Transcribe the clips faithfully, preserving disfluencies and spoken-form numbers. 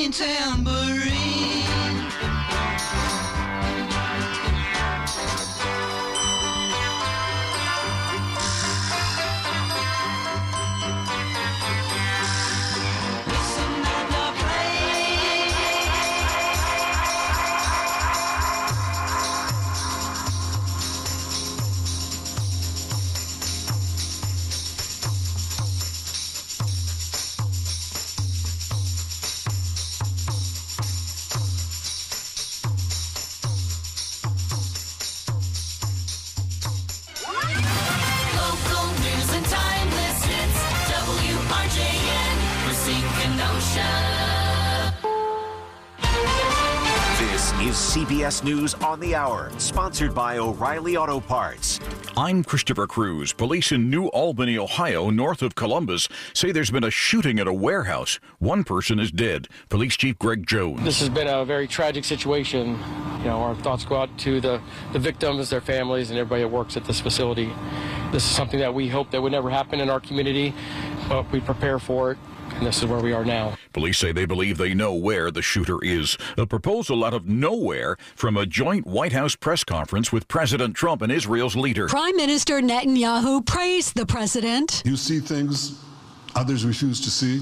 swinging tambourine. Is C B S News on the Hour, sponsored by O'Reilly Auto Parts. I'm Christopher Cruz. Police in New Albany, Ohio, north of Columbus, say there's been a shooting at a warehouse. One person is dead. Police Chief Greg Jones. This has been a very tragic situation. You know, our thoughts go out to the, the victims, their families, and everybody that works at this facility. This is something that we hope that would never happen in our community, but we prepare for it. And this is where we are now. Police say they believe they know where the shooter is. A proposal out of nowhere from a joint White House press conference with President Trump and Israel's leader. Prime Minister Netanyahu praised the president. You see things others refuse to see.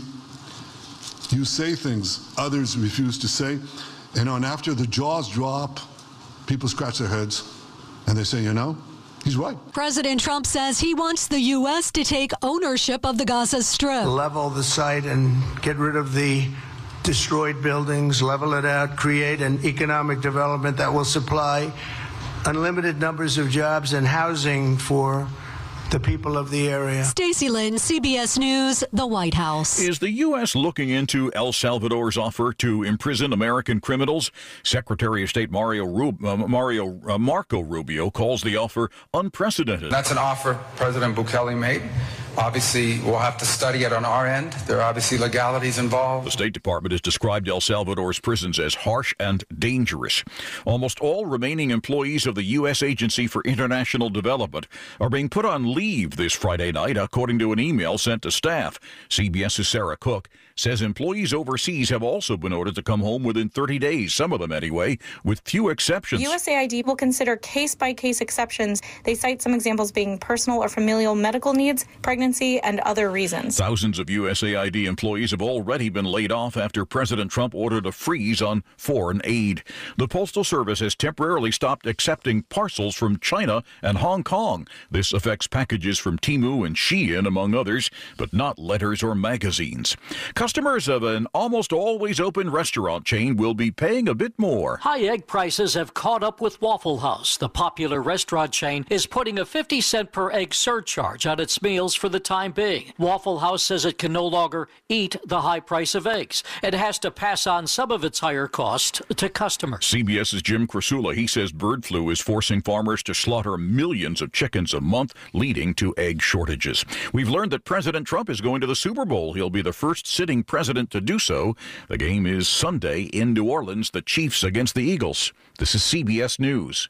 You say things others refuse to say. You know, and after the jaws drop, people scratch their heads and they say, you know, he's right. President Trump says he wants the U S to take ownership of the Gaza Strip. Level the site and get rid of the destroyed buildings, level it out, create an economic development that will supply unlimited numbers of jobs and housing for the people of the area. Stacey Lynn, C B S News, the White House. Is the U S looking into El Salvador's offer to imprison American criminals? Secretary of State Mario, Rub- uh, Mario uh, Marco Rubio calls the offer unprecedented. That's an offer President Bukele made. Obviously, we'll have to study it on our end. There are obviously legalities involved. The State Department has described El Salvador's prisons as harsh and dangerous. Almost all remaining employees of the U S Agency for International Development are being put on leave this Friday night, according to an email sent to staff. CBS's Sarah Cook says employees overseas have also been ordered to come home within thirty days, some of them anyway, with few exceptions. U S A I D will consider case-by-case exceptions. They cite some examples being personal or familial medical needs, pregnancy, and other reasons. Thousands of U S A I D employees have already been laid off after President Trump ordered a freeze on foreign aid. The Postal Service has temporarily stopped accepting parcels from China and Hong Kong. This affects packages from Temu and Shein, among others, but not letters or magazines. Customers of an almost always open restaurant chain will be paying a bit more. High egg prices have caught up with Waffle House. The popular restaurant chain is putting a fifty cent per egg surcharge on its meals for the time being. Waffle House says it can no longer eat the high price of eggs. It has to pass on some of its higher cost to customers. CBS's Jim Krasula, he says bird flu is forcing farmers to slaughter millions of chickens a month, leading to egg shortages. We've learned that President Trump is going to the Super Bowl. He'll be the first sitting president to do so. The game is Sunday in New Orleans, the Chiefs against the Eagles. This is C B S News.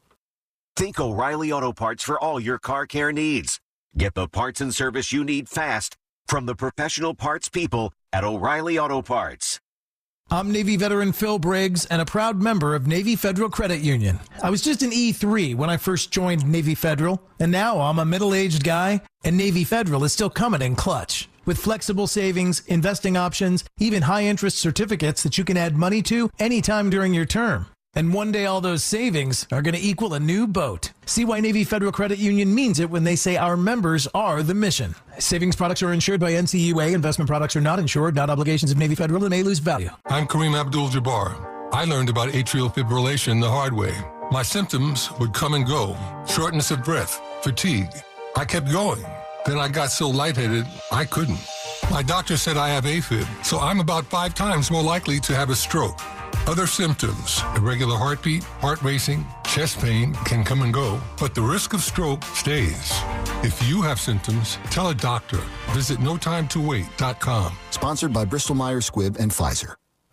Think O'Reilly Auto Parts for all your car care needs. Get the parts and service you need fast from the professional parts people at O'Reilly Auto Parts. I'm Navy veteran Phil Briggs and a proud member of Navy Federal Credit Union. I was just an E three when I first joined Navy Federal, and now I'm a middle-aged guy, and Navy Federal is still coming in clutch. With flexible savings, investing options, even high-interest certificates that you can add money to anytime during your term. And one day all those savings are going to equal a new boat. See why Navy Federal Credit Union means it when they say our members are the mission. Savings products are insured by N C U A. Investment products are not insured, not obligations of Navy Federal, and may lose value. I'm Kareem Abdul-Jabbar. I learned about atrial fibrillation the hard way. My symptoms would come and go. Shortness of breath, fatigue. I kept going. Then I got so lightheaded, I couldn't. My doctor said I have AFib, so I'm about five times more likely to have a stroke. Other symptoms, irregular heartbeat, heart racing, chest pain can come and go, but the risk of stroke stays. If you have symptoms, tell a doctor. Visit no time to wait dot com. Sponsored by Bristol Myers Squibb and Pfizer.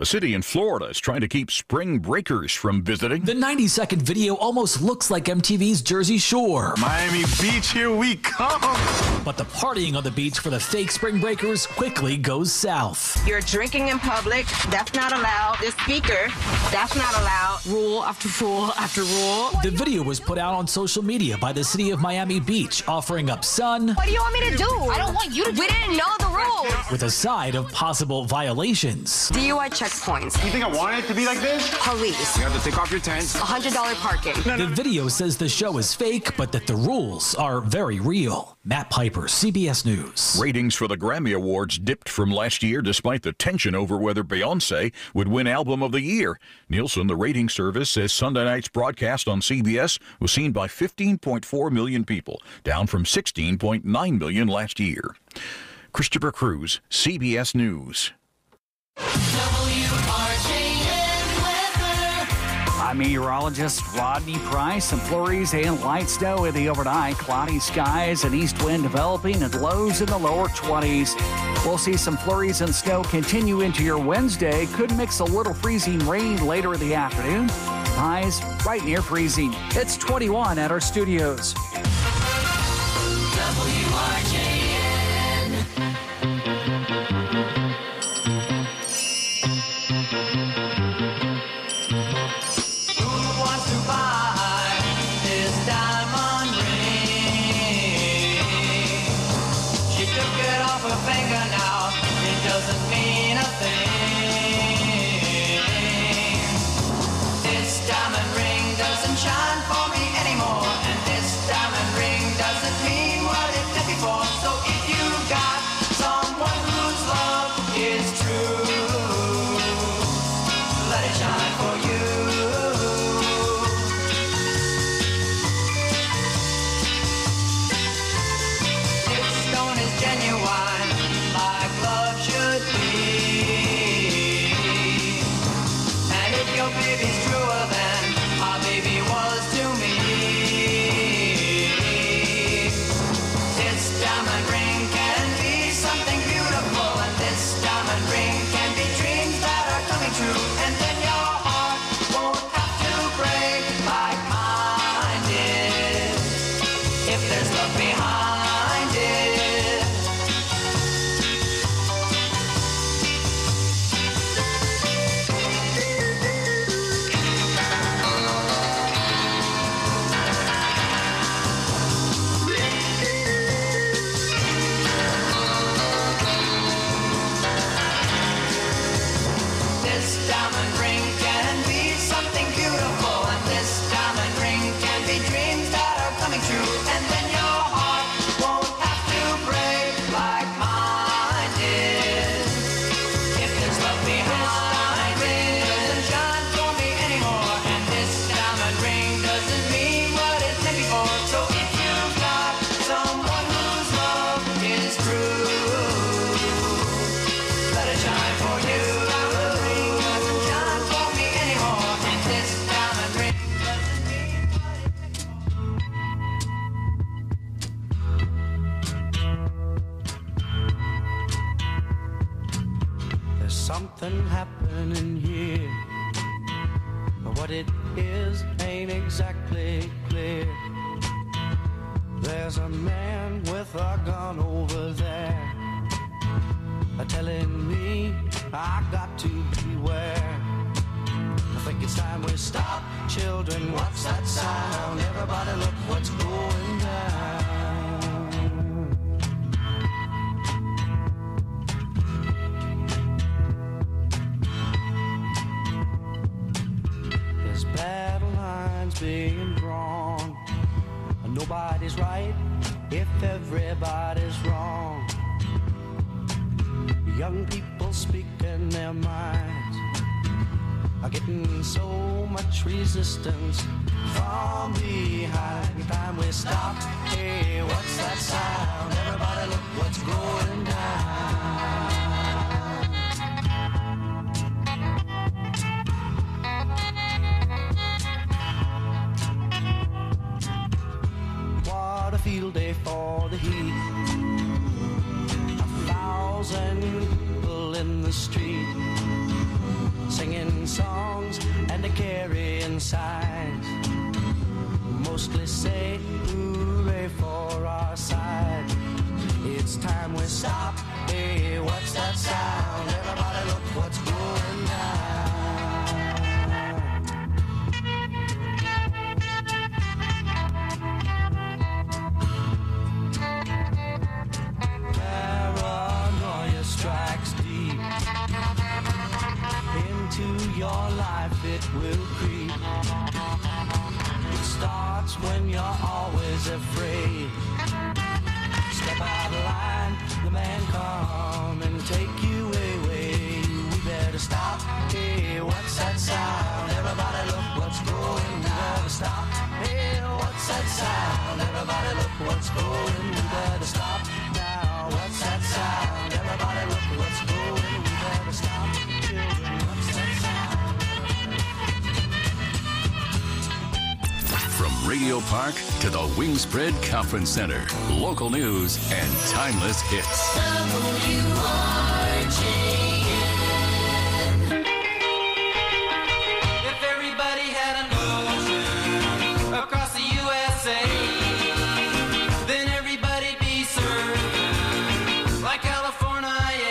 A city in Florida is trying to keep spring breakers from visiting. The ninety second video almost looks like M T V's Jersey Shore. Miami Beach, here we come. But the partying on the beach for the fake spring breakers quickly goes south. You're drinking in public. That's not allowed. The speaker, that's not allowed. Rule after rule after rule. The video was put out on social media by the city of Miami Beach, offering up sun. What do you want me to do? I don't want you to do. We didn't know the rules. With a side of possible violations. D U I checkpoints. You think I wanted it to be like this? Police. You have to take off your tent. one hundred dollars parking. The video says the show is fake, but that the rules are very real. Matt Piper, C B S News. Ratings for the Grammy Awards dipped from last year despite the tension over whether Beyoncé would win Album of the Year. Nielsen, the rating service, says Sunday night's broadcast on C B S was seen by fifteen point four million people, down from sixteen point nine million last year. Christopher Cruz, C B S News. I'm meteorologist Rodney Price. Some flurries and light snow in the overnight. Cloudy skies and east wind developing and lows in the lower twenties. We'll see some flurries and snow continue into your Wednesday. Could mix a little freezing rain later in the afternoon. Highs right near freezing. It's twenty-one at our studios. W R J N. Something happening here, but what it is ain't exactly clear. There's a man with a gun over there, telling me I got to beware. I think it's time we stop, children. What's that sound? Everybody, look what's going down. Battle lines being drawn. Nobody's right if everybody's wrong. Young people speaking their minds are getting so much resistance from behind. Time we stop. Hey, what's that sound? Everybody, look what's going down. What a field day for the heat. A thousand people in the street. swinging sides mostly say hooray for our side. It's time we stop. Hey, what's that sound? Everybody look what's going down. Paranoia strikes deep into your life, it will creep. It starts when you're always afraid. Step out of line, the man come and take you away. We better stop. Hey, what's that sound? Everybody look what's going. We better stop. Hey, what's that sound? Everybody look what's going. We better stop now. What's that sound? Everybody look what's going. We better stop. Children, what's that sound? From Radio Park to the Wingspread Conference Center, local news and timeless hits. W R J N. If everybody had an ocean across the U S A, then everybody'd be served like California.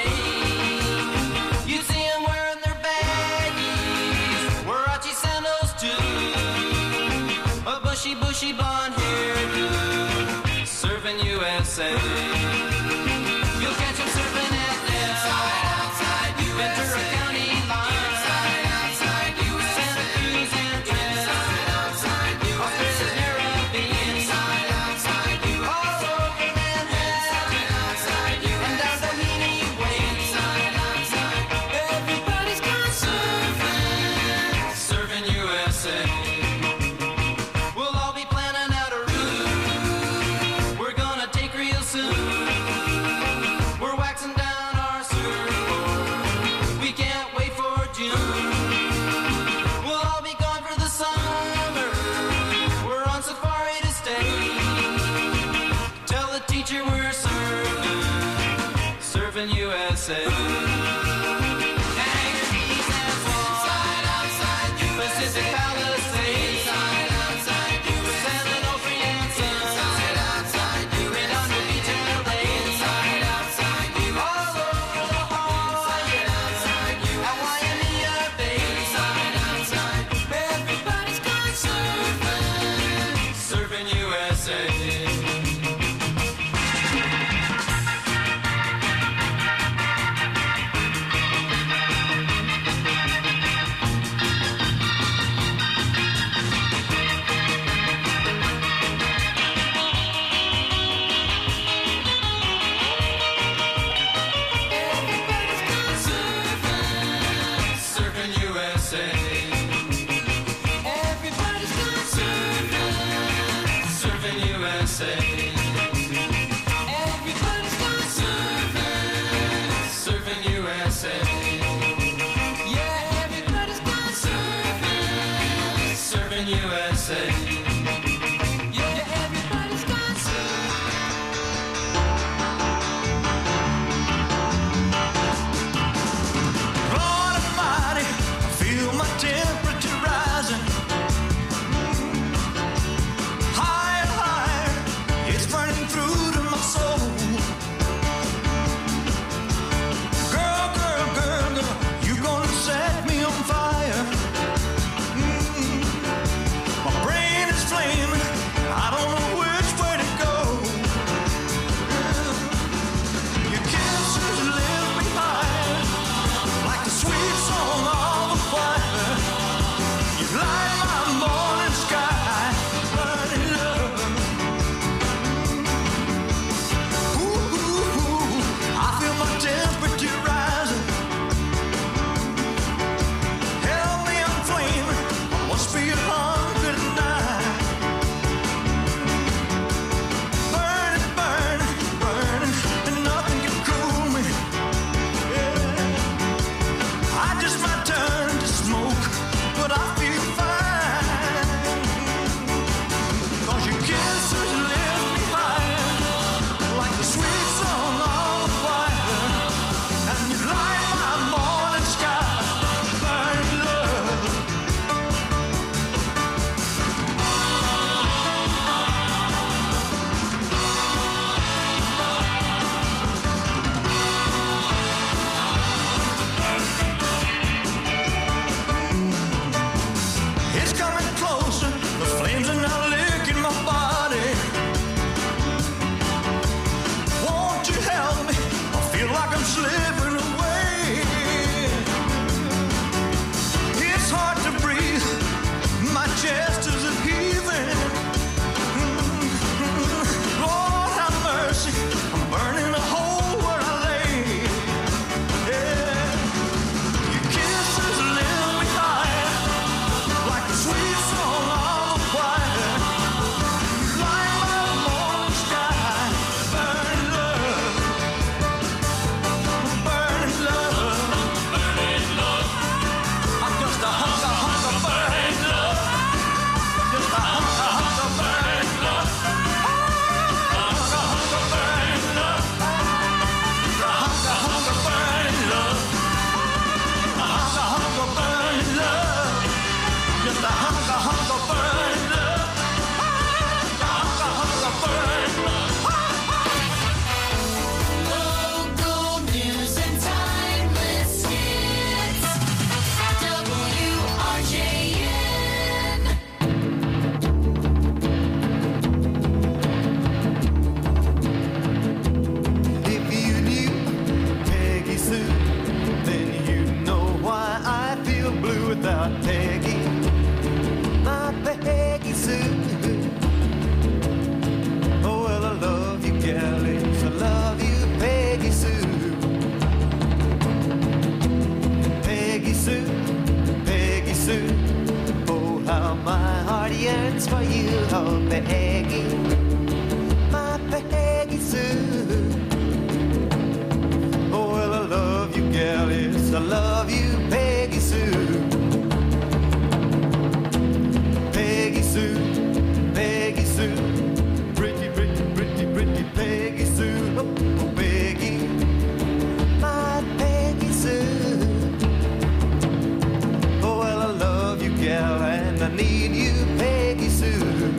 You'd see them wearing their baggies, Warachi sandals too, a bushy, bushy blonde hairdo, serving U S A. You'll catch them surfing at Nell, Ventura County line, Santa Cruz and Trent, Australia's Caribbean, all over Manhattan, and down Doheny Way. Everybody's gone surfing, serving U S A. We'll all be planning out a route we're gonna take real soon. We're waxing down our surfboard, we can't wait for June. We'll all be gone for the summer, we're on safari to stay. Tell the teacher we're serving, serving U S A. Pacific Palisades, San Onofre and Sons, Redondo Beach and L A, all over La Jolla, at Waimea Bay. Everybody's gone surfing, serving U S A. love you, Peggy Sue. Peggy Sue, Peggy Sue, pretty, pretty, pretty, pretty Peggy Sue. Oh, Peggy, my Peggy Sue. Oh, well, I love you, gal, and I need you, Peggy Sue.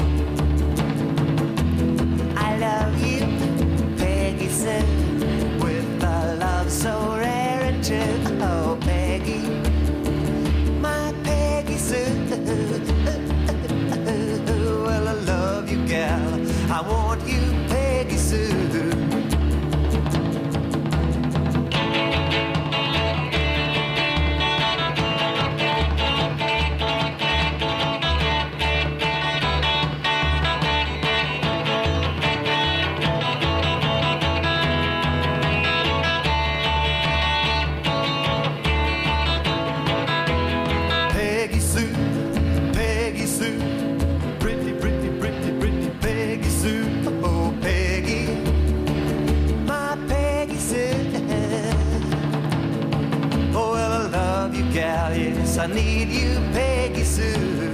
I love you, Peggy Sue, with a love so rare and true. Oh, Peggy, my Peggy Sue. Well, I love you, gal. I want you, Peggy Sue. Peggy Sue, Peggy Sue, pretty, pretty, pretty, pretty Peggy Sue. Oh, Peggy, my Peggy Sue. Oh, well, I love you, gal, yes, I need you, Peggy Sue.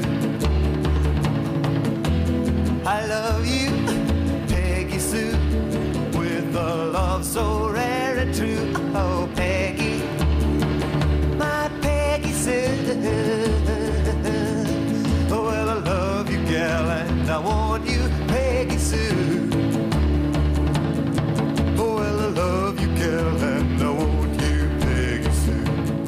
I love you, Peggy Sue, with a love so rare and true. Oh, Peggy, my Peggy Sue. Oh, well, I love you, gal, and I want you, Peggy Sue. Oh, well, I love you, gal, and I want you, Peggy Sue.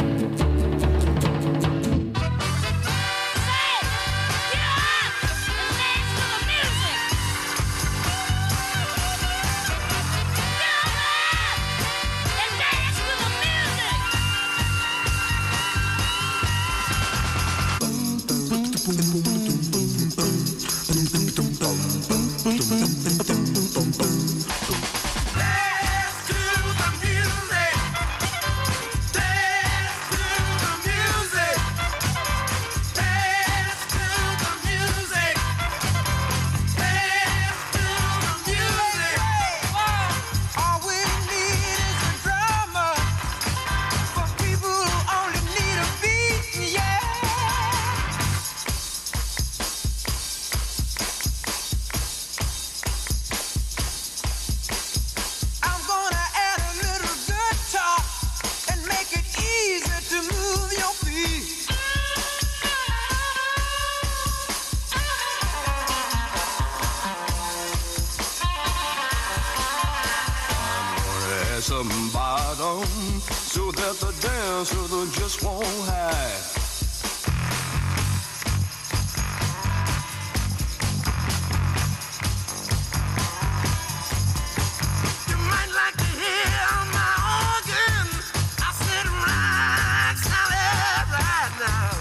Some bottom so that the dancer just won't hide. You might like to hear my organ. I said right, solid right now.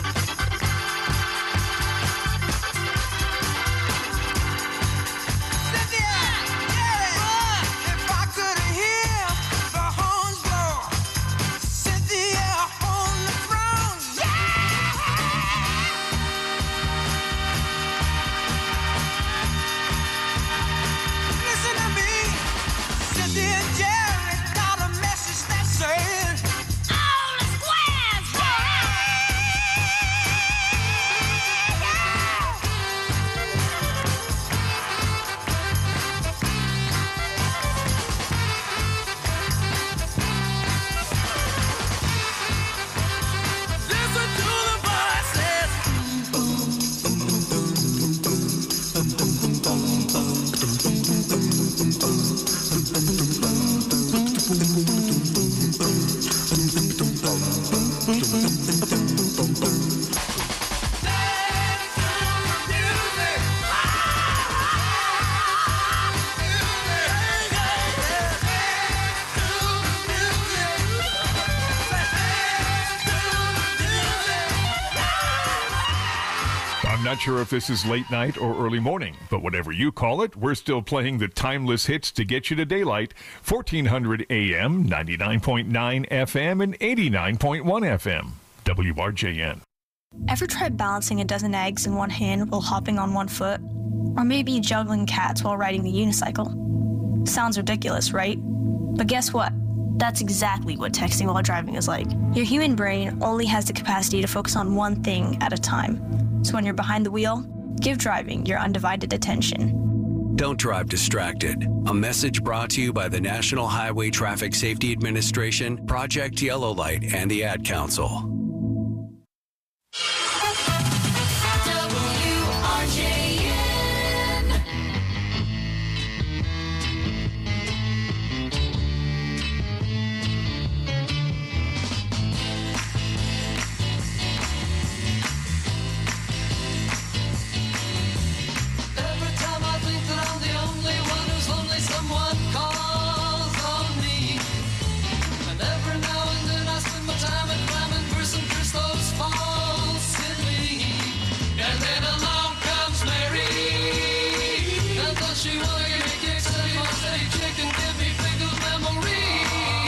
I'm not sure if this is late night or early morning, but whatever you call it, we're still playing the timeless hits to get you to daylight. fourteen hundred A M, ninety-nine point nine F M, and eighty-nine point one F M. W R J N. Ever tried balancing a dozen eggs in one hand while hopping on one foot? Or maybe juggling cats while riding the unicycle? Sounds ridiculous, right? But guess what? That's exactly what texting while driving is like. Your human brain only has the capacity to focus on one thing at a time. So when you're behind the wheel, give driving your undivided attention. Don't drive distracted. A message brought to you by the National Highway Traffic Safety Administration, Project Yellow Light, and the Ad Council. W R J N. Every time I think that I'm the only one who's lonely, someone calls on me. And every now and then I spend my time at climbing for some crystals falsely. And then along comes Mary. And does she wanna give me kicks and my steady chick and give me pickled memories?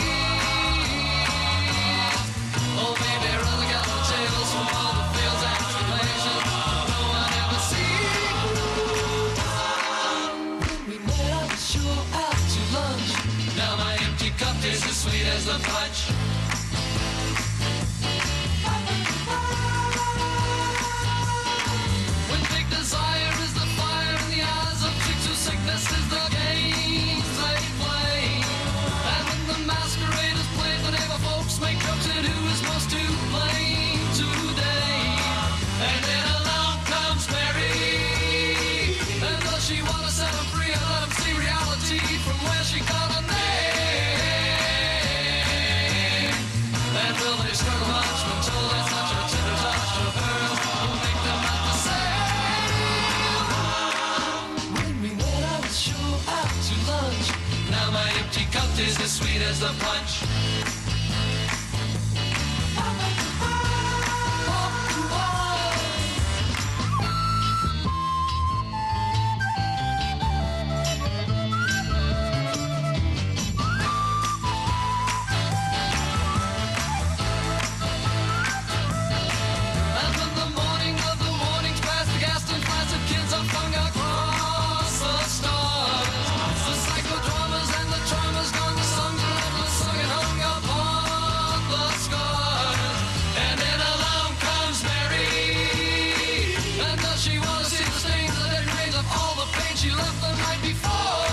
Oh baby, run the gallows tables from all the fields and tribulations no one ever sees. We met on the shore out to lunch. Now my empty cup tastes as sweet as the punch. When big desire is the fire in the eyes of chicks whose sickness is the games they play. And when the masquerade is played, the neighbor folks make jokes at who is most to blame today. And then along comes Mary. And does she want to set him free and let him see reality from where she got her name? And will they struggle much until there's such a tender touch of hers will make them not the same? When we met, I was sure out to lunch. Now my empty cup tastes as sweet as the punch. And when the morning of the mornings past the Gaston Placid kids are flung across the stars, the psychodramas and the traumas gone to songs are endless sung and hung upon the scars. And then along comes Mary. And does she want to see the stains of the remains of all the pain she left the night before?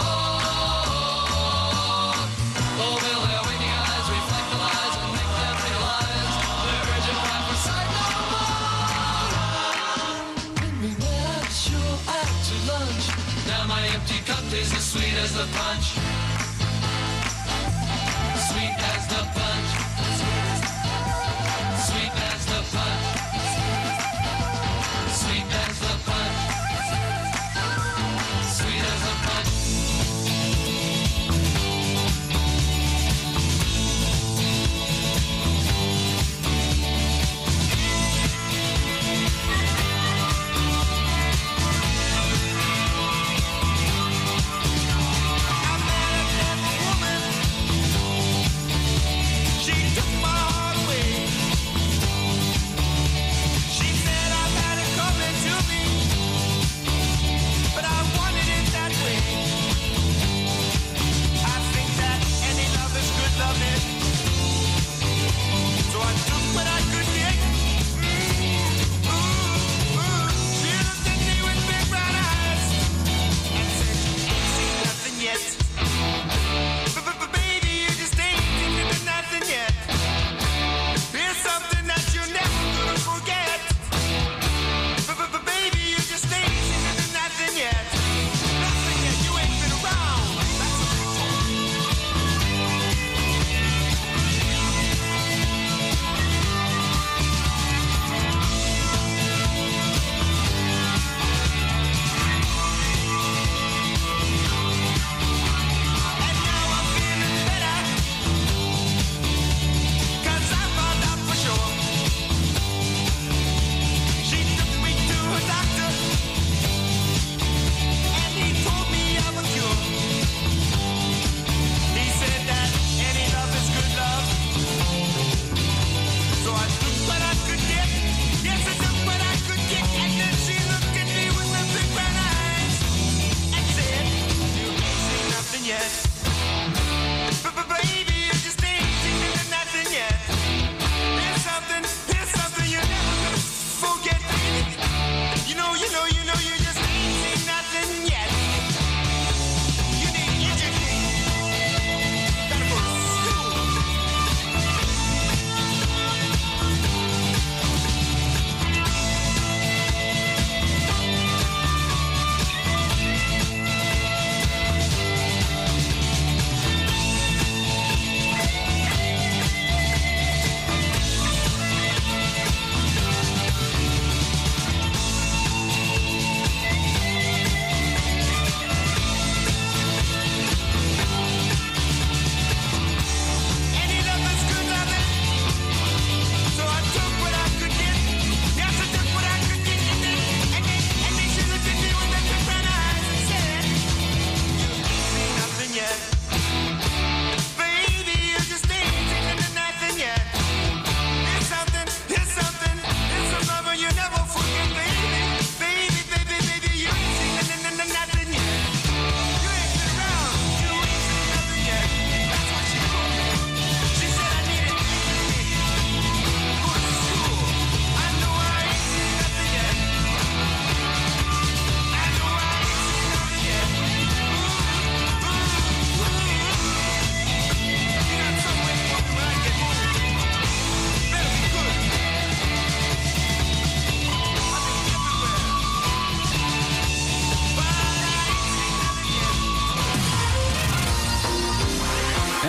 Oh, will their waking eyes reflect the lies and make them realize their urgent cry for sight no more? When we met, I was sure out to lunch. Now my empty cup tastes as sweet as the punch. Sweet as the punch. Sweet as the punch. Sweet as the punch. Sweet as the punch. I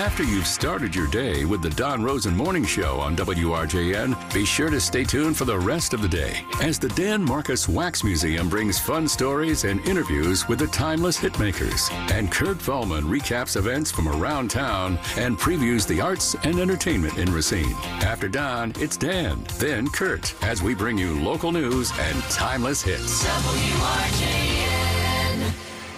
After you've started your day with the Don Rosen Morning Show on W R J N, be sure to stay tuned for the rest of the day as the Dan Marcus Wax Museum brings fun stories and interviews with the timeless hitmakers. And Kurt Feldman recaps events from around town and previews the arts and entertainment in Racine. After Don, it's Dan, then Kurt, as we bring you local news and timeless hits. W R J N.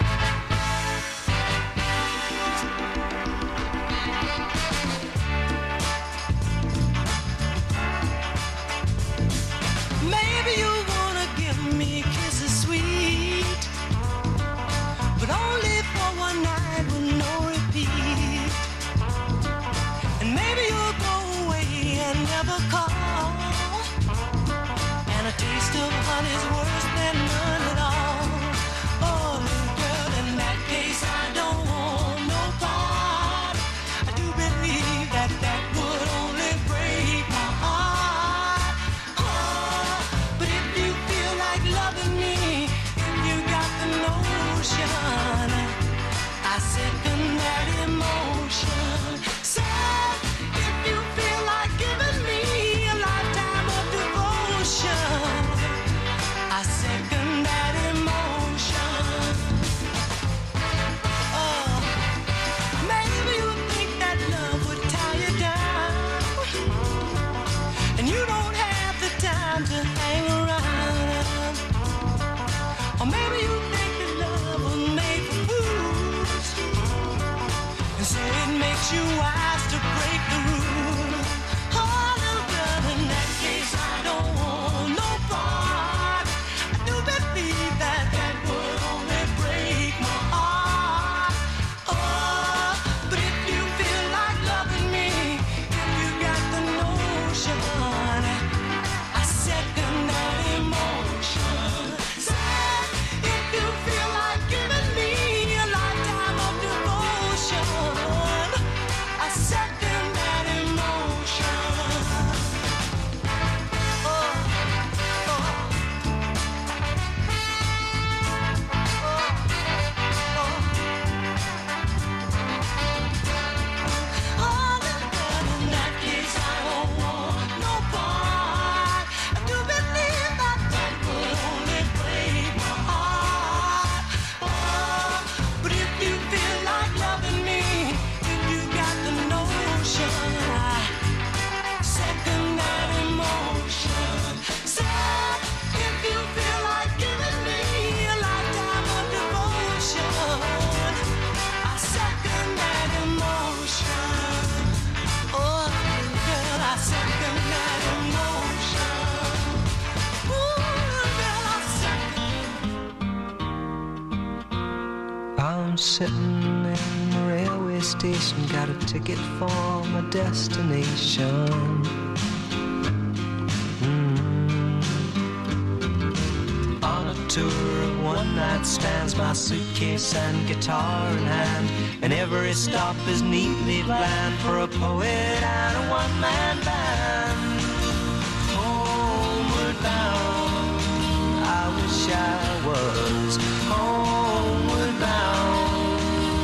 Maybe you wanna give me kisses sweet, but only for one night with no repeat. And maybe you'll go away and never call, and a taste of honey's worse than none at all. Oh, little girl, in that case I don't want no part. I do believe that that would only break my heart. Oh, but if you feel like loving me, if you got the notion, I second that emotion. Said, if you feel like giving me a lifetime of devotion, I second that emotion. Oh, maybe you think that love would tie you down, and you don't have the time to hang around. Or maybe you think that love was made for fools, and so it makes you wise to break the rules. Oh, little girl, in that case I don't want no part. I do believe that that would only break my heart. Oh, but if you feel like loving me, if you got the notion, I second that emotion. Said, if you feel like giving me a lifetime of devotion, I second that emotion. Oh, oh, oh, little girl, in that case I don't want no part. I do believe that that would only break my heart. Oh, but if you feel like loving me, if you got the notion, I second that emotion. Said, if you feel like giving me a lifetime of devotion, I second that emotion. Oh, little girl, I second that emotion. Ooh, little girl, I second. I'm sitting in the railway station, got a ticket for my destination. Mm. On a tour of one night stands, my suitcase and guitar in hand, and every stop is neatly planned for a poet and a one-man band. Homeward bound, I wish I was homeward bound.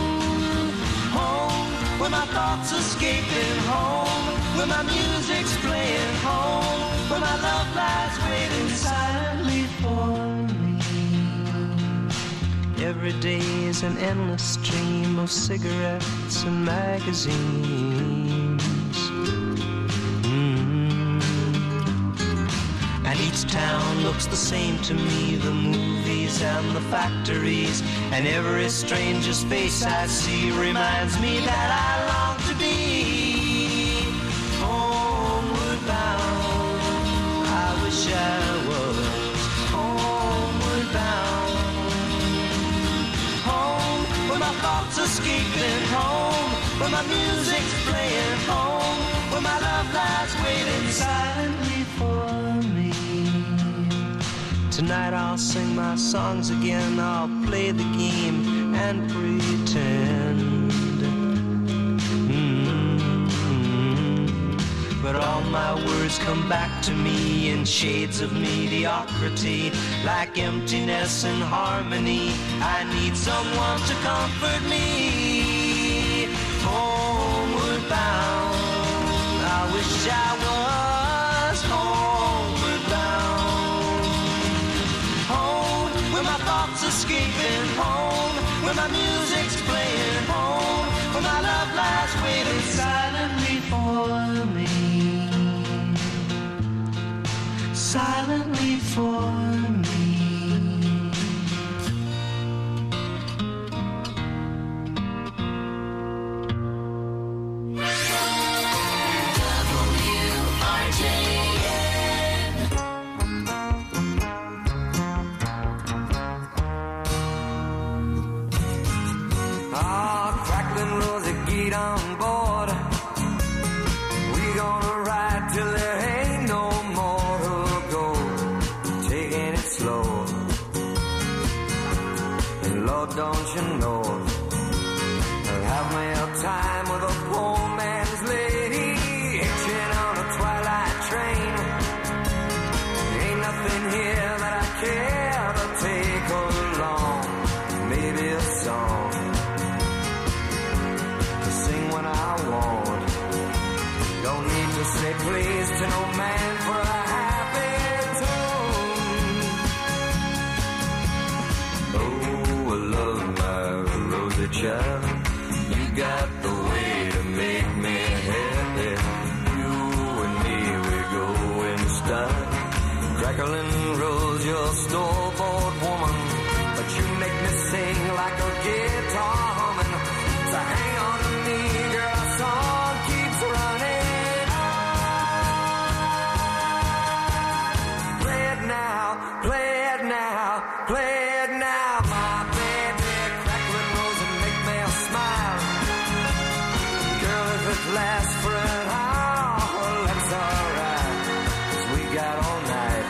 Home, where my thoughts escaping, home, where my music's playing, home, where my love lies waiting silently for me. Every day is an endless stream of cigarettes and magazines. Mm. And each town looks the same to me, the movies and the factories, and every stranger's face I see reminds me that I long to be homeward bound. I wish I was homeward bound. Home, where my thoughts escaping, home, where my music's playing, home, where my love lies waiting silently for me. Tonight I'll sing my songs again, I'll play the game and pretend. Mm-hmm. But all my words come back to me in shades of mediocrity, like emptiness and harmony. I need someone to comfort me. Home silently for me. Ah, crackling Rosie, get on board. We gonna ride till there ain't no more to go. Taking it slow. And Lord, don't you know, I'll have me a time with a poor man's lady, hitching on a twilight train. Ain't nothing here that I care to take along. Maybe a song to sing when I want. Don't need to say please to no man for a happy tune. Oh, I love my Rosie child. You got the way to make me happy. You and me, we go in style. Crackling Rose, your store-bought woman, but you make me sing like a guitar humming. So hang on to me, girl, our song keeps running. Play it now, play it now, play it now, my baby. Crackling Rose and make me smile. Girl, if it lasts for an hour, that's alright, 'cause we got all night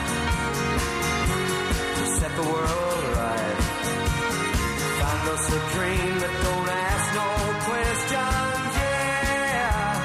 to set the world right. Find us a dream that don't ask no questions, yeah.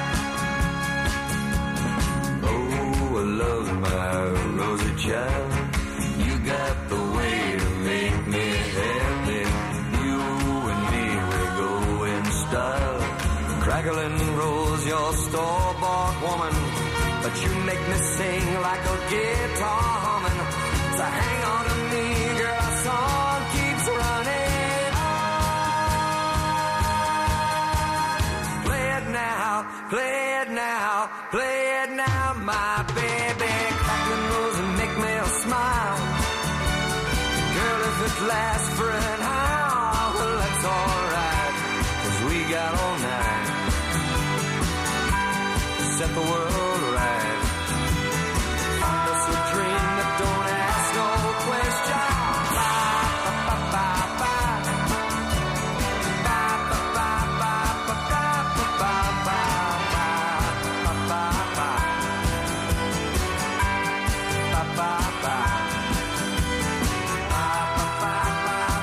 Oh, I love my Rosie child. You got the way to make me happy. You and me, we go in style. Crackling Rose, your store-bought woman, but you make me sing like a guitar humming. So hang on to me, girl, our song keeps running. Play it now, play it now, play it now, my baby. Crackling Rose and make me a smile. Girl, if it lasts for an hour, well, that's alright, 'cause we got all night to set the world right. Find us a dream that don't ask no questions. Ba, ba, ba.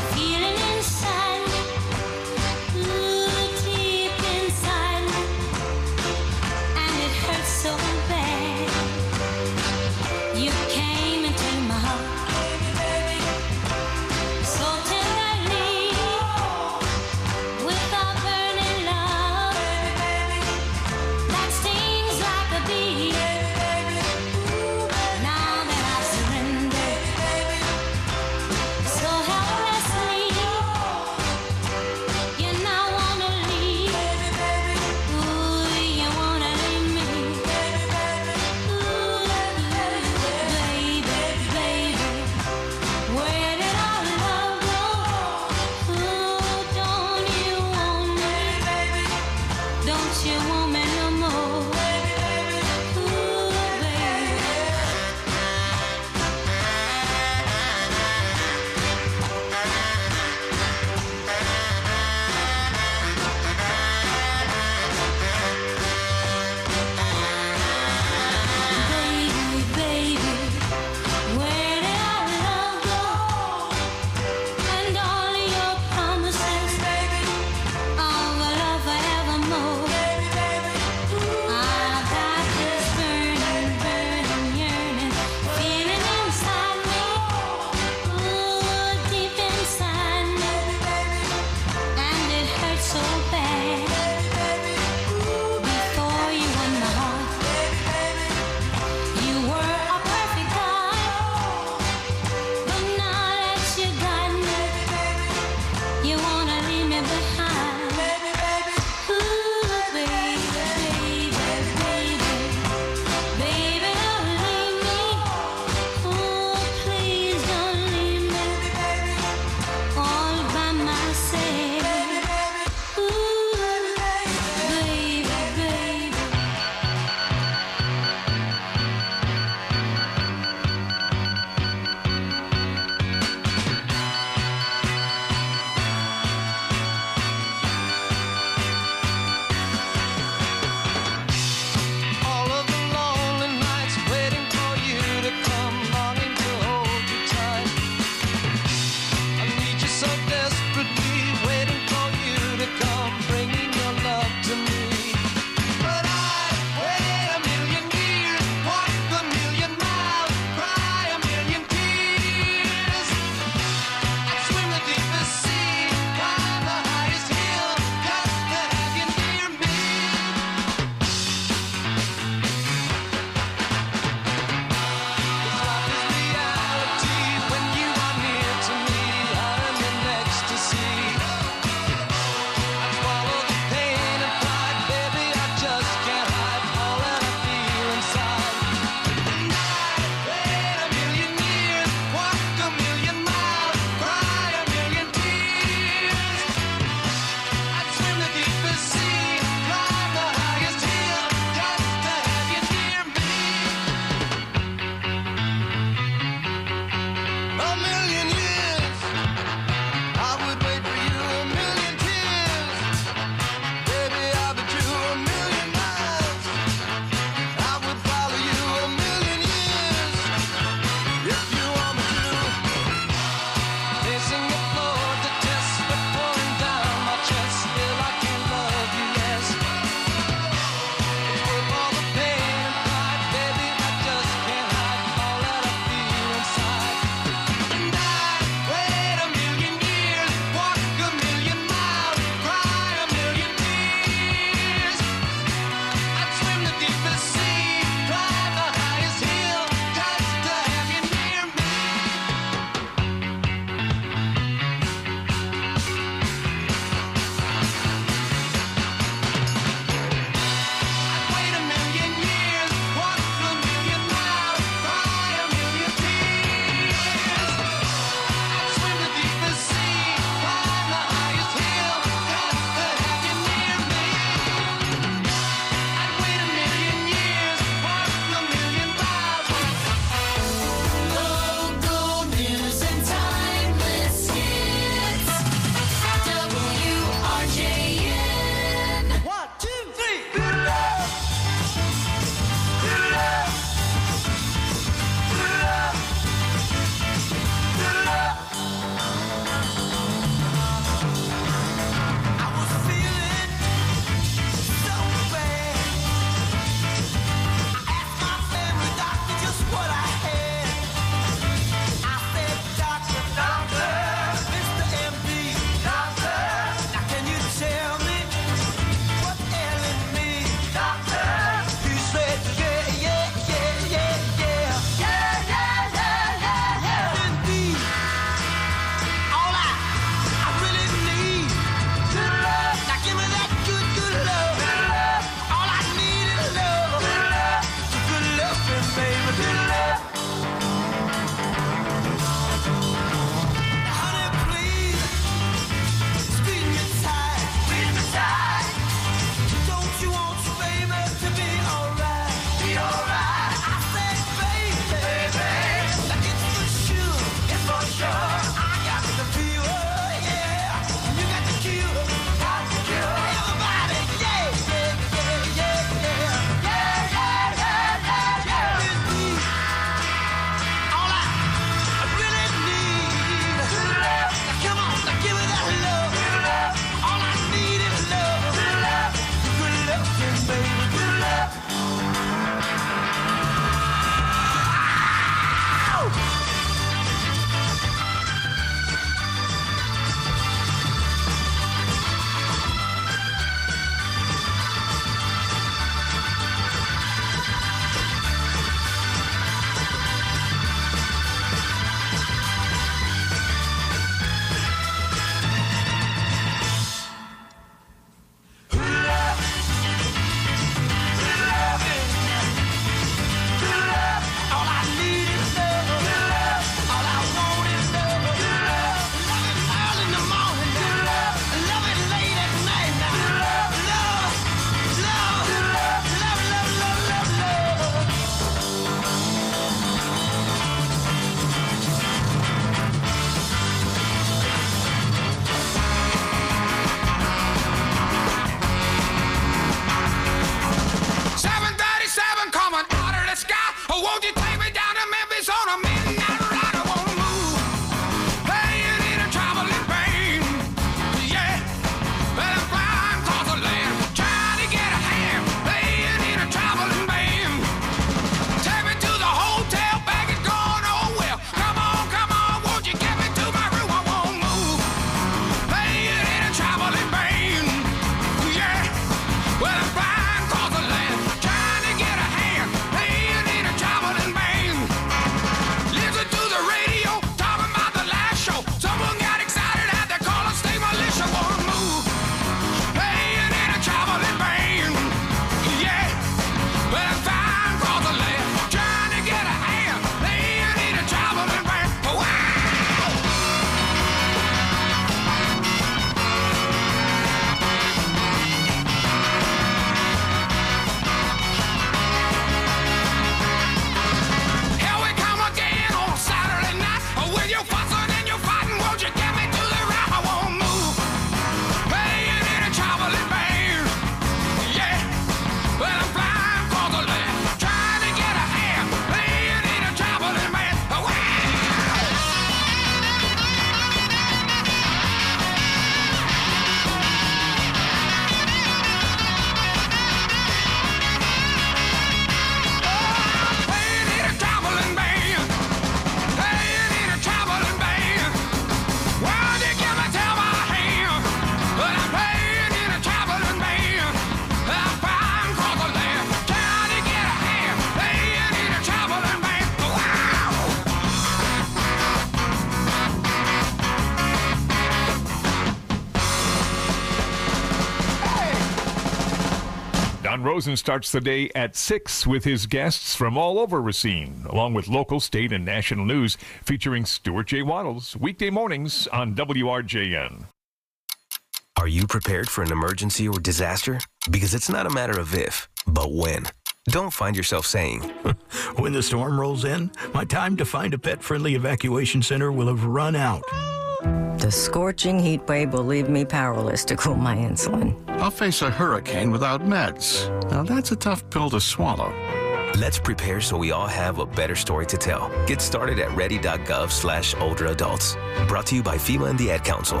Don Rosen starts the day at six with his guests from all over Racine, along with local, state, and national news featuring Stuart J. Waddles, weekday mornings on W R J N. Are you prepared for an emergency or disaster? Because it's not a matter of if, but when. Don't find yourself saying, when the storm rolls in, my time to find a pet-friendly evacuation center will have run out. The scorching heat wave will leave me powerless to cool my insulin. I'll face a hurricane without meds. Now that's a tough pill to swallow. Let's prepare so we all have a better story to tell. Get started at ready.gov slash older adults. Brought to you by FEMA and the Ad Council.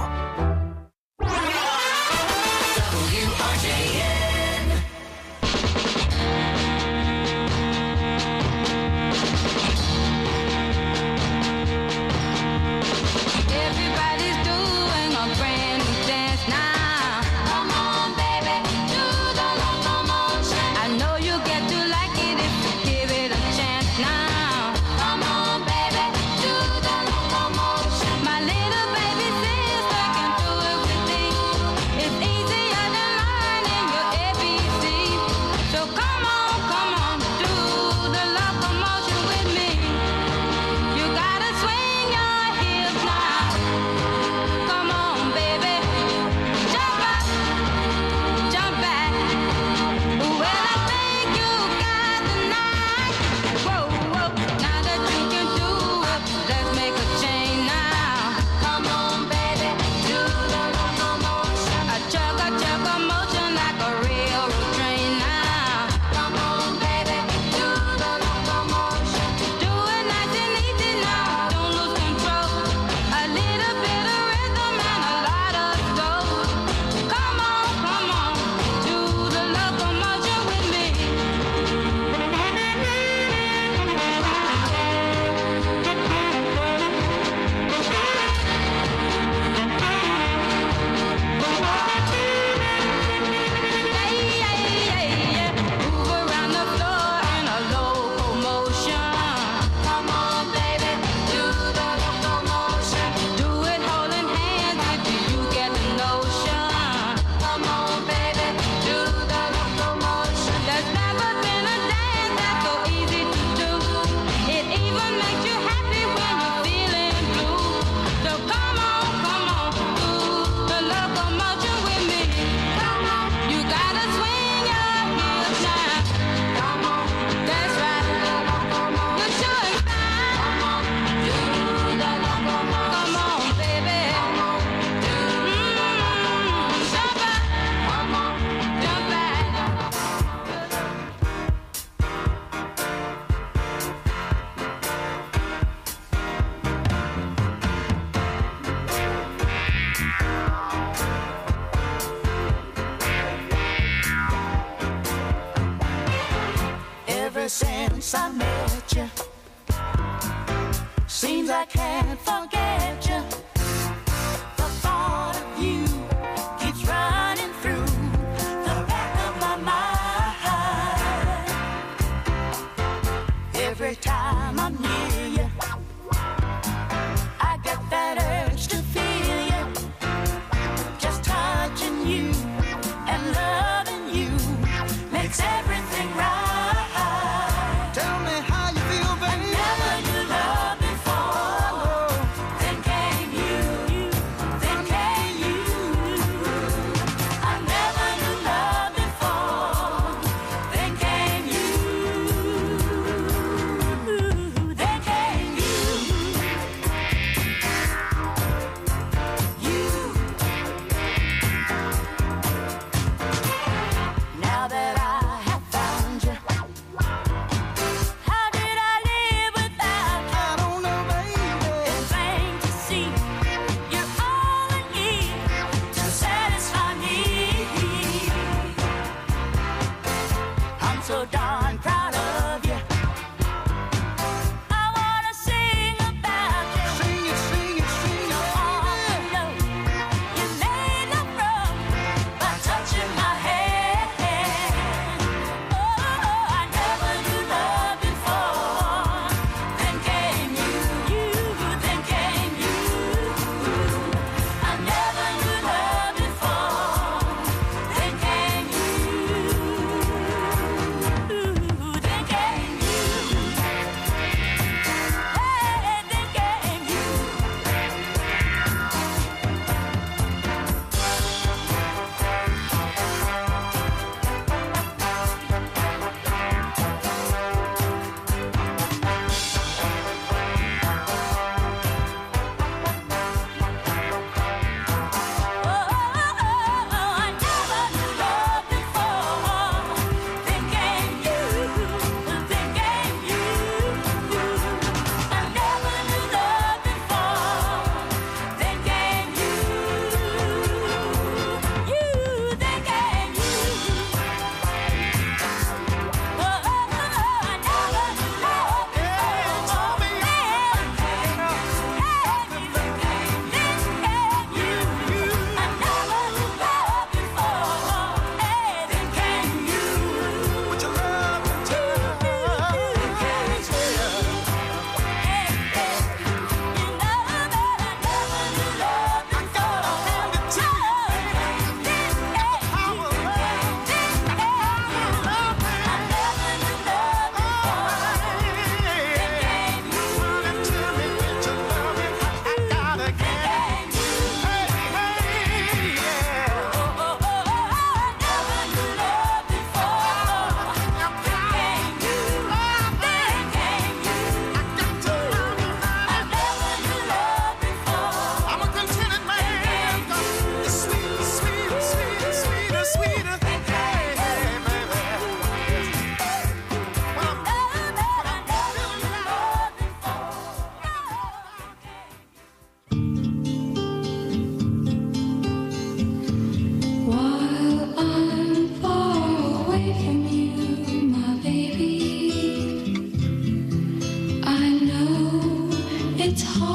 Since I met you, seems I can't forget you. The thought of you keeps running through the back of my mind. Every time I'm near you, I get that urge to feel you. Just touching you and loving you makes everything right. Tell me how you feel, baby. Never knew love before. Then came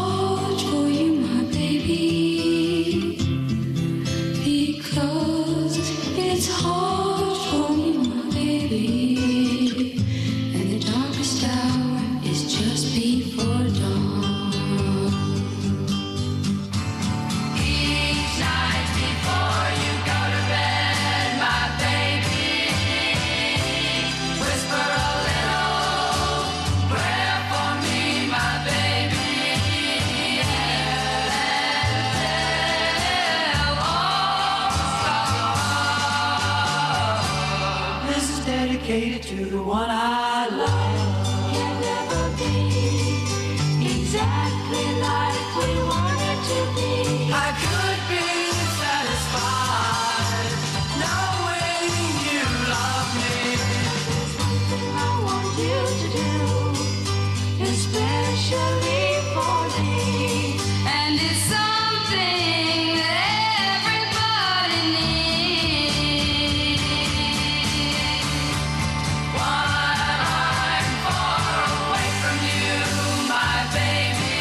hard for you, my baby, because it's hard for you, my baby, and the darkest hour is just before dawn. Each night before you go to bed, my baby, whisper a little prayer for me, my baby, and all. This is dedicated to the one I love. Can never be exactly like we wanted to be. I could be satisfied knowing you love me. There's one thing I want you to do, especially for me, and it's something that everybody needs. While I'm far away from you, my baby,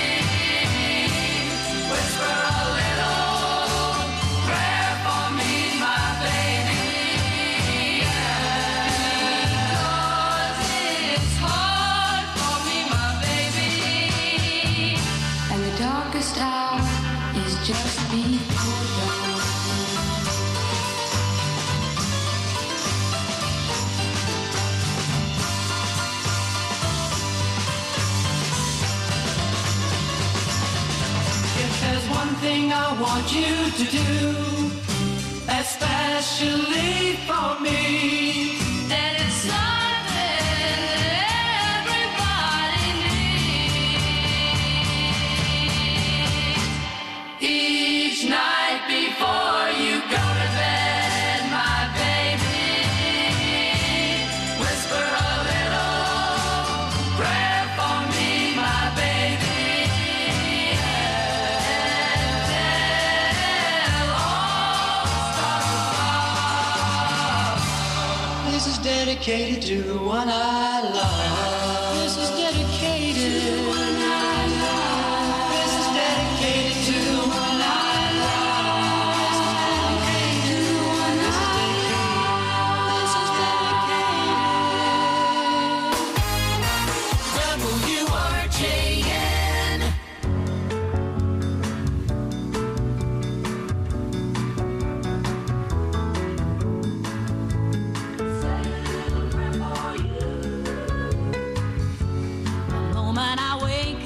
whisper a little prayer for me, my baby, because it's hard for me, my baby, and the darkest hour is just before dawn. If there's one thing I want you to do, especially for me, then it's something that everybody needs. Each night before you go to bed, my baby, whisper a little prayer for me, my baby, and tell all stars. This is dedicated to the one I love. This is dedicated to the one I love. This is dedicated to the one I love. This is dedicated to the one I love. This is dedicated. W R J N. The moment I wake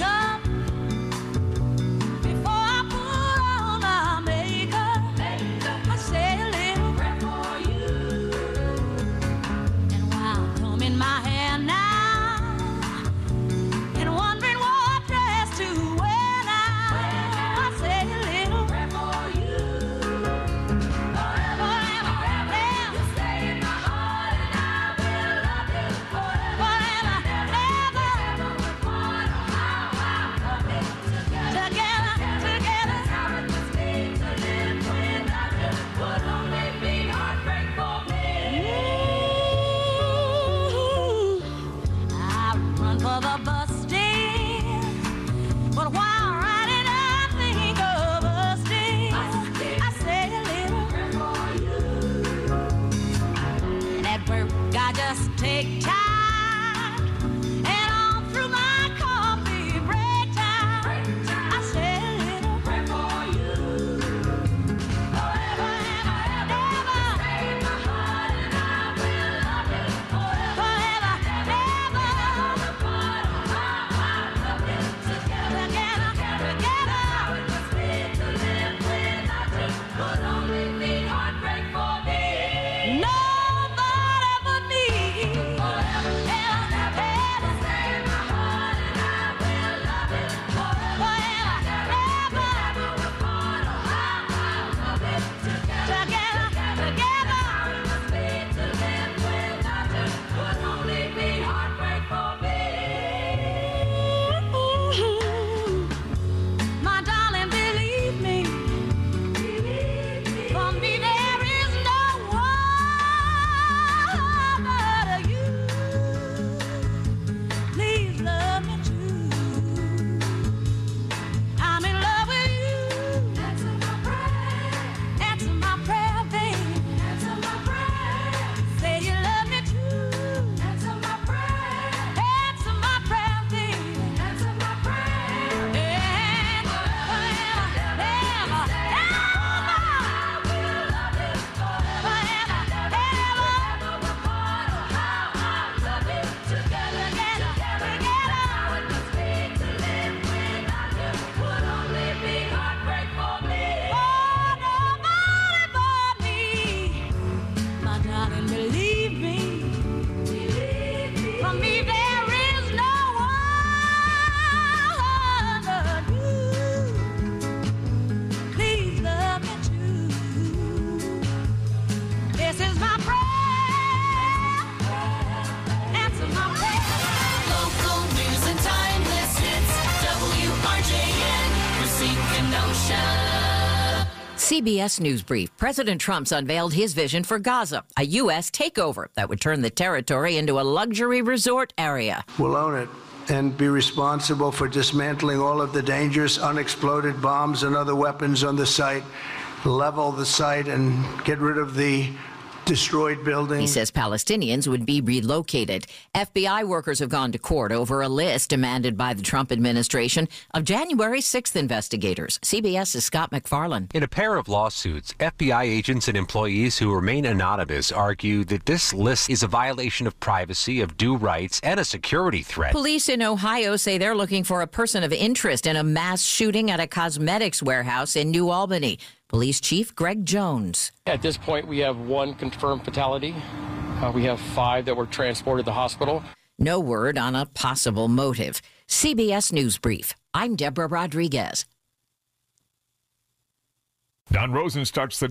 C B S News Brief. President Trump's unveiled his vision for Gaza, a U S takeover that would turn the territory into a luxury resort area. We'll own it and be responsible for dismantling all of the dangerous unexploded bombs and other weapons on the site, level the site, and get rid of the destroyed buildings. He says Palestinians would be relocated. F B I workers have gone to court over a list demanded by the Trump administration of January sixth investigators. CBS's Scott McFarland. In a pair of lawsuits, F B I agents and employees who remain anonymous argue that this list is a violation of privacy, of due rights, and a security threat. Police in Ohio say they're looking for a person of interest in a mass shooting at a cosmetics warehouse in New Albany. Police Chief Greg Jones. At this point, we have one confirmed fatality. Uh, we have five that were transported to the hospital. No word on a possible motive. C B S News Brief. I'm Deborah Rodriguez. Don Rosen starts the